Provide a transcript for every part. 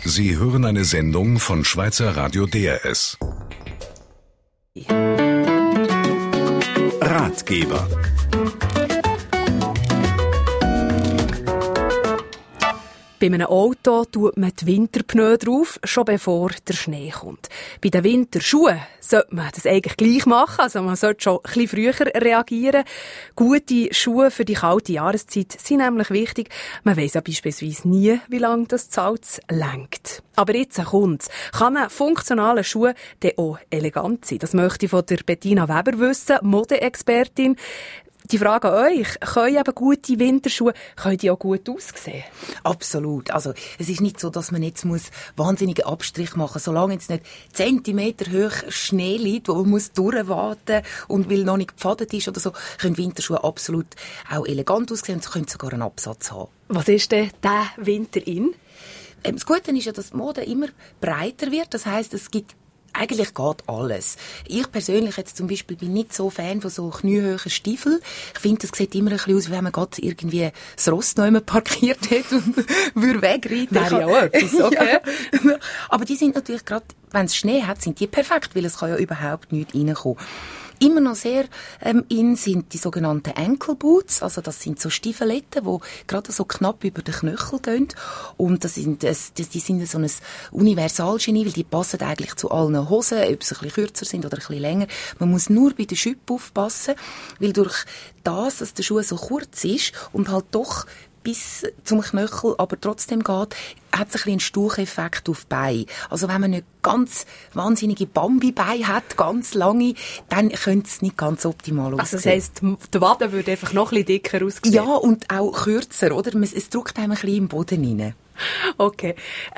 Sie hören eine Sendung von Schweizer Radio DRS. Ratgeber. Bei einem Auto tut man die Winterpneu drauf, schon bevor der Schnee kommt. Bei den Winterschuhen sollte man das eigentlich gleich machen, also man sollte schon ein bisschen früher reagieren. Gute Schuhe für die kalte Jahreszeit sind nämlich wichtig. Man weiss ja beispielsweise nie, wie lange das Salz reicht. Aber jetzt kommt's. Kann ein funktionaler Schuh dann auch elegant sein? Das möchte ich von der Bettina Weber wissen, Modeexpertin. Die Frage an euch, können eben gute Winterschuhe, können die auch gut aussehen? Absolut. Also, es ist nicht so, dass man jetzt wahnsinnige Abstrich machen muss. Solange jetzt nicht Zentimeter hoch Schnee liegt, wo man durchwarten muss und weil noch nicht gepfadet ist oder so, können Winterschuhe absolut auch elegant aussehen und können sogar einen Absatz haben. Was ist denn der Winter in? Das Gute ist ja, dass die Mode immer breiter wird. Das heisst, es gibt eigentlich geht alles. Ich persönlich jetzt zum Beispiel bin nicht so Fan von so kniehöhen Stiefeln. Ich finde, das sieht immer ein bisschen aus, wie wenn man gerade irgendwie das Ross noch einmal parkiert hat und würde wegreiten. Wäre ja auch etwas, okay. Ja. Aber die sind natürlich gerade, wenn es Schnee hat, sind die perfekt, weil es kann ja überhaupt nichts reinkommen. Immer noch sehr in sind die sogenannten Ankle Boots, also das sind so Stiefeletten, die gerade so knapp über den Knöchel gehen und die sind so ein Universalgenie, weil die passen eigentlich zu allen Hosen, ob sie ein bisschen kürzer sind oder ein bisschen länger. Man muss nur bei den Schüppen aufpassen, weil durch das, dass der Schuh so kurz ist und halt doch bis zum Knöchel, aber trotzdem geht, hat es ein bisschen einen Staucheffekt auf die Beine. Also wenn man nicht ganz wahnsinnige Bambi-Beine hat, ganz lange, dann könnte es nicht ganz optimal aussehen. Also das heisst, die Wade würde einfach noch ein bisschen dicker aussehen? Ja, und auch kürzer, oder? Es drückt einem ein bisschen im Boden rein. Okay.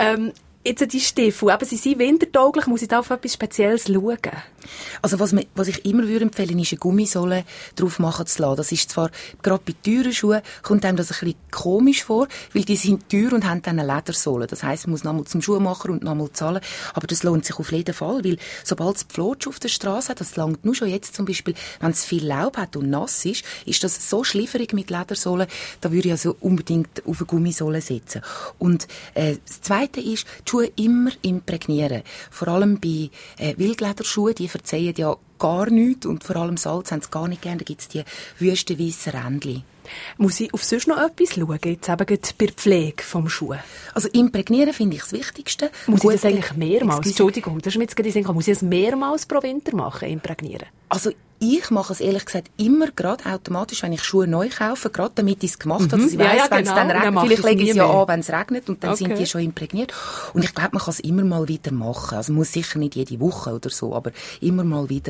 Jetzt die Stiefel, eben, sie sind wintertauglich, muss ich da auf etwas Spezielles schauen? Also was ich immer würde empfehlen, ist eine Gummisohle drauf machen zu lassen. Das ist zwar, gerade bei teuren Schuhen, kommt einem das ein bisschen komisch vor, weil die sind teuer und haben dann eine Ledersohle. Das heisst, man muss nochmal zum Schuhmacher und nochmal zahlen. Aber das lohnt sich auf jeden Fall, weil sobald es Pflotsch auf der Straße hat, das langt nur schon jetzt zum Beispiel, wenn es viel Laub hat und nass ist das so schlifferig mit Ledersohle, da würde ich also unbedingt auf eine Gummisohle setzen. Und das Zweite ist, die Schuhe immer imprägnieren. Vor allem bei Wildlederschuhen, die verzeihen ja gar nichts und vor allem Salz haben sie gar nicht gern. Da gibt es die wüsten weissen Rändchen. Muss ich auf sonst noch etwas schauen, jetzt eben bei der Pflege des Schuhs? Also imprägnieren finde ich das Wichtigste. Muss ich das eigentlich mehrmals? Entschuldigung, das ist mir jetzt gerade in den Sinn. Muss ich das mehrmals pro Winter machen, imprägnieren? Also ich mache es ehrlich gesagt immer gerade automatisch, wenn ich Schuhe neu kaufe, gerade damit ich es gemacht habe. Also ich weiss, wenn es dann regnet, vielleicht lege ich es ja an, wenn es regnet und dann sind die schon imprägniert. Und ich glaube, man kann es immer mal wieder machen. Also muss sicher nicht jede Woche oder so, aber immer mal wieder.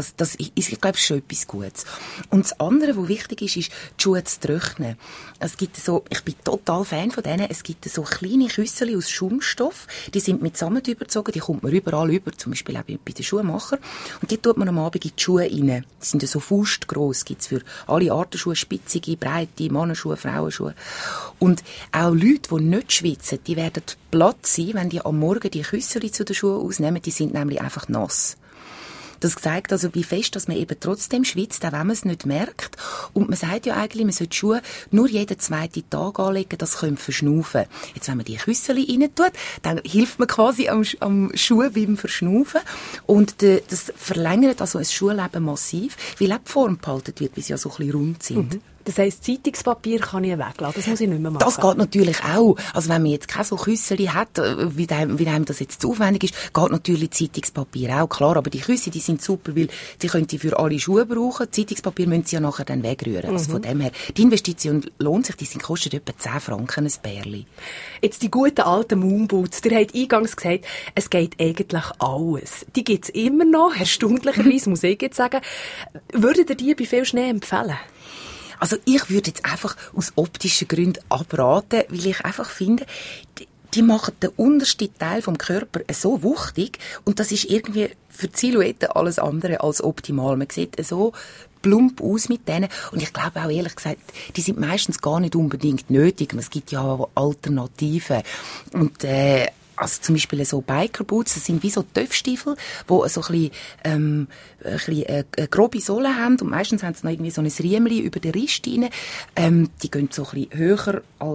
Ich glaube, das ist schon etwas Gutes. Und das andere, was wichtig ist, ist, die Schuhe zu trocknen. Es gibt so, ich bin total Fan von denen, es gibt so kleine Küssel aus Schaumstoff, die sind mit Sammet überzogen, die kommt man überall über, zum Beispiel auch bei den Schuhmachern. Und die tut man am Abend in die Schuhe rein. Die sind ja so faustgross, gibt's für alle Arten Schuhe, spitzige, breite, Mannenschuhe, Frauenschuhe. Und auch Leute, die nicht schwitzen, die werden platt sein, wenn die am Morgen die Küssel zu den Schuhen ausnehmen, die sind nämlich einfach nass. Das zeigt also, wie fest, dass man eben trotzdem schwitzt, auch wenn man es nicht merkt. Und man sagt ja eigentlich, man sollte die Schuhe nur jeden zweiten Tag anlegen, das können verschnaufen. Jetzt, wenn man die Küssel rein tut, dann hilft man quasi am Schuh beim Verschnaufen. Und das verlängert also ein Schuhleben massiv, weil auch die Form behalten wird, weil sie ja so ein bisschen rund sind. Mhm. Das heisst, Zeitungspapier kann ich weglassen, das muss ich nicht mehr machen. Das geht natürlich auch. Also wenn man jetzt keine so Küsseli hat, wie einem das jetzt zu aufwendig ist, geht natürlich Zeitungspapier auch, klar. Aber die Küsse, die sind super, weil sie können die für alle Schuhe brauchen. Zeitungspapier müssen sie ja nachher dann wegrühren. Also von dem her, die Investition lohnt sich, die kostet etwa 10 Franken ein Bärli. Jetzt die guten alten Moonboots. Ihr habt eingangs gesagt, es geht eigentlich alles. Die gibt's immer noch, erstaunlicherweise, muss ich jetzt sagen. Würdet ihr die bei viel Schnee empfehlen? Also ich würde jetzt einfach aus optischen Gründen abraten, weil ich einfach finde, die machen den untersten Teil vom Körper so wuchtig und das ist irgendwie für die Silhouette alles andere als optimal. Man sieht so plump aus mit denen und ich glaube auch ehrlich gesagt, die sind meistens gar nicht unbedingt nötig. Es gibt ja Alternativen und also zum Beispiel so Bikerboots, das sind wie so Töpfstiefel, die so ein bisschen eine grobe Sohle haben und meistens haben sie noch irgendwie so ein Riemchen über den Rist rein. Die gehen so ein bisschen höher als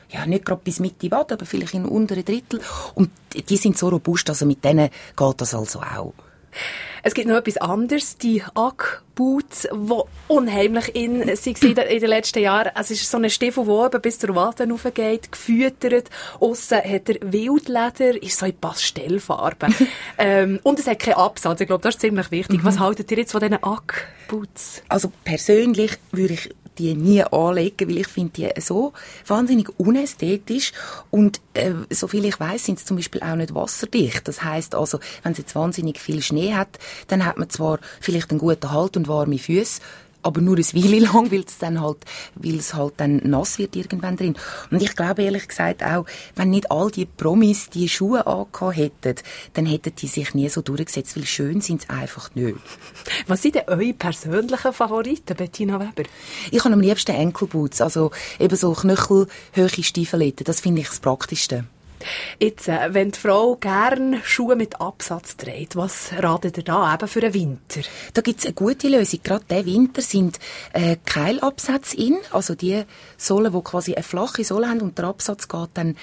ja, nicht gerade bis Mitte Watt, aber vielleicht in unteren Drittel. Und die sind so robust, also mit denen geht das also auch. Es gibt noch etwas anderes, die Ugg-Boots, die unheimlich in den letzten Jahren. Es ist so ein Stiefel, der oben bis zur Wade raufgeht, gefüttert. Aussen hat er Wildleder, ist so in Pastellfarben. Und es hat keinen Absatz. Ich glaube, das ist ziemlich wichtig. Was haltet ihr jetzt von diesen Ugg-Boots? Also persönlich würde ich die nie anlegen, weil ich finde die so wahnsinnig unästhetisch und soviel ich weiss, sind sie zum Beispiel auch nicht wasserdicht. Das heisst also, wenn es jetzt wahnsinnig viel Schnee hat, dann hat man zwar vielleicht einen guten Halt und warme Füße, aber nur eine Weile lang, weil es halt dann nass wird irgendwann drin. Und ich glaube ehrlich gesagt auch, wenn nicht all die Promis die Schuhe angehabt hätten, dann hätten die sich nie so durchgesetzt, weil schön sind sie einfach nicht. Was sind denn eure persönlichen Favoriten, Bettina Weber? Ich habe am liebsten Enkelboots, also eben so knöchelhohe Stiefeletten, das finde ich das Praktischste. Jetzt, wenn die Frau gerne Schuhe mit Absatz trägt, was ratet ihr da eben für den Winter? Da gibt es eine gute Lösung. Gerade diesen Winter sind Keilabsätze in, also die Sohlen, die quasi eine flache Sohle haben und der Absatz geht dann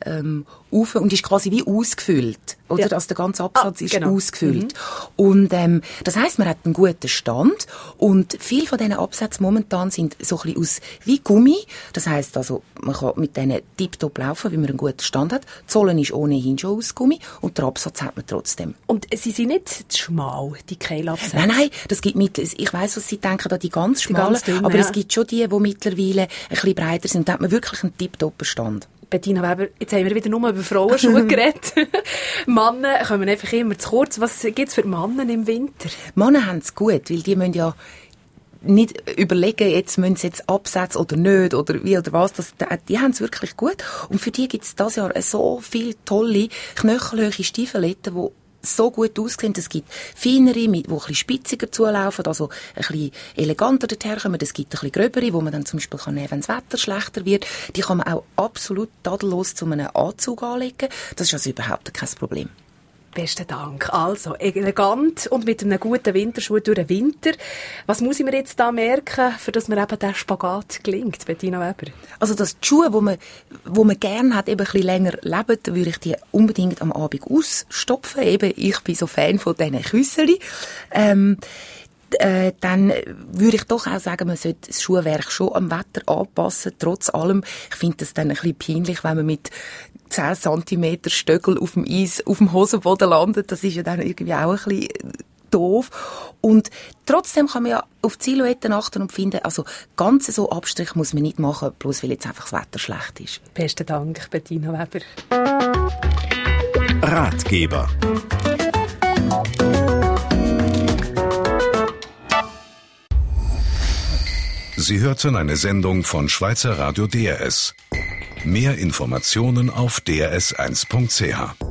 auf und ist quasi wie ausgefüllt. Oder? Ja. Also der ganze Absatz ist ausgefüllt. Und das heisst, man hat einen guten Stand und viele von diesen Absätzen momentan sind so ein bisschen aus wie Gummi. Das heisst also, man kann mit denen tiptop laufen, weil man einen guten Stand hat. Die Sohle ist ohnehin schon aus Gummi und den Absatz hat man trotzdem. Und sie sind nicht zu schmal, die Keilabsätze? Nein, das gibt ich weiss, was Sie denken, da die ganz schmalen, aber es gibt schon die mittlerweile ein bisschen breiter sind. Da hat man wirklich einen tiptoppen Stand. Bettina Weber, jetzt haben wir wieder nur über Frauenschuhe geredet. Männer kommen einfach immer zu kurz. Was gibt es für Männer im Winter? Männer haben es gut, weil die müssen ja nicht überlegen, jetzt müssen sie jetzt absetzen oder nicht oder wie oder was. Die haben es wirklich gut. Und für die gibt es dieses Jahr so viele tolle, knöchelhohe Stiefeletten, die so gut aussehen. Es gibt feinere, die ein bisschen spitziger zulaufen, also ein bisschen eleganter daherkommen. Es gibt ein bisschen gröbere, wo man dann zum Beispiel kann nehmen, wenn das Wetter schlechter wird. Die kann man auch absolut tadellos zu einem Anzug anlegen. Das ist also überhaupt kein Problem. Besten Dank. Also, elegant und mit einem guten Winterschuh durch den Winter. Was muss ich mir jetzt da merken, für dass mir eben der Spagat gelingt, Bettina Weber? Also, dass die Schuhe, wo man gerne hat, eben ein bisschen länger leben, dann würde ich die unbedingt am Abend ausstopfen. Eben, ich bin so Fan von diesen Küsseli. Dann würde ich doch auch sagen, man sollte das Schuhwerk schon am Wetter anpassen, trotz allem. Ich finde das dann ein bisschen peinlich, wenn man mit 10 cm Stöckel auf dem Eis, auf dem Hosenboden landet. Das ist ja dann irgendwie auch ein bisschen doof. Und trotzdem kann man ja auf die Silhouetten achten und finden, also ganz so Abstrich muss man nicht machen, bloß weil jetzt einfach das Wetter schlecht ist. Besten Dank, Bettina Weber. Ratgeber. Sie hörten eine Sendung von Schweizer Radio DRS. Mehr Informationen auf drs1.ch.